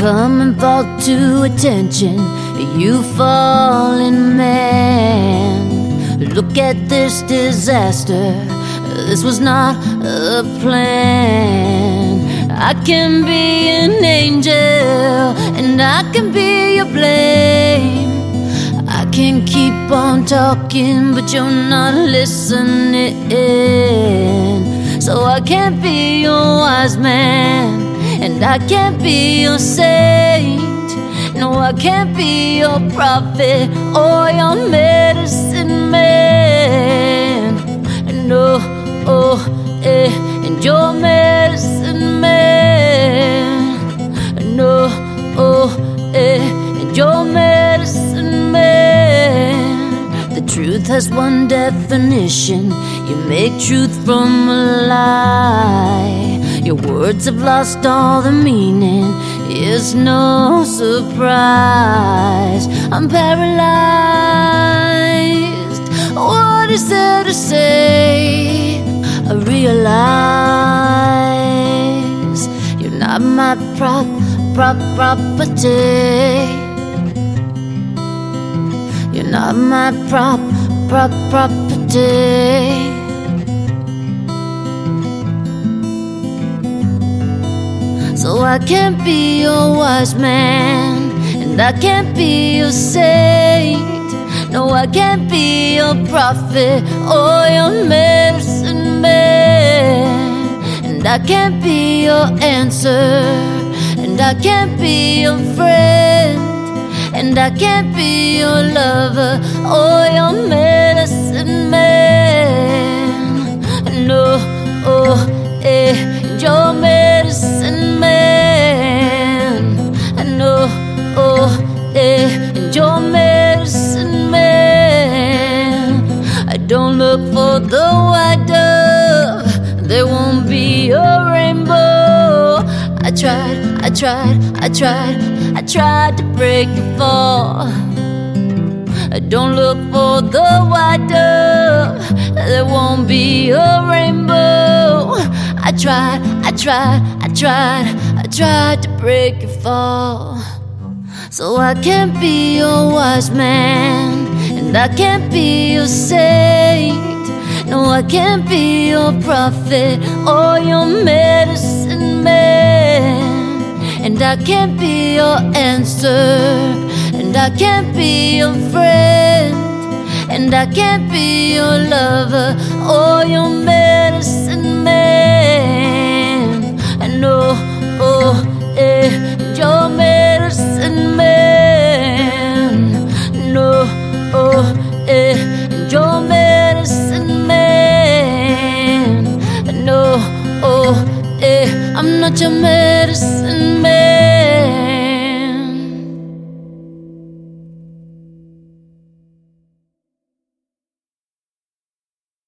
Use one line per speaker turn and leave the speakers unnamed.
come and fall to attention, you fallen man. Look at this disaster, this was not a plan. I can be an angel and I can be your blame. I can keep on talking but you're not listening. So I can't be your wise man and I can't be your saint. No, I can't be your prophet or your medicine man. No, oh, and your medicine man. No, oh, and your medicine man. The truth has one definition. You make truth from a lie. Your words have lost all the meaning. It's no surprise I'm paralyzed. What is there to say? I realize you're not my property. You're not my property. So I can't be your wise man and I can't be your saint. No, I can't be your prophet or your medicine man. And I can't be your answer, and I can't be your friend, and I can't be your lover or your medicine man. No, oh, your medicine man. No, oh, your medicine man. I don't look for the white dove, there won't be a rainbow. I tried to break your fall. I don't look for the white dove, there won't be a rainbow. I tried to break your fall. So I can't be your wise man and I can't be your saint. No, I can't be your prophet or your medicine man. And I can't be your answer, and I can't be your friend, and I can't be your lover or your medicine man. And no, oh, your medicine man. No, oh, your medicine man. No, oh, I'm not your medicine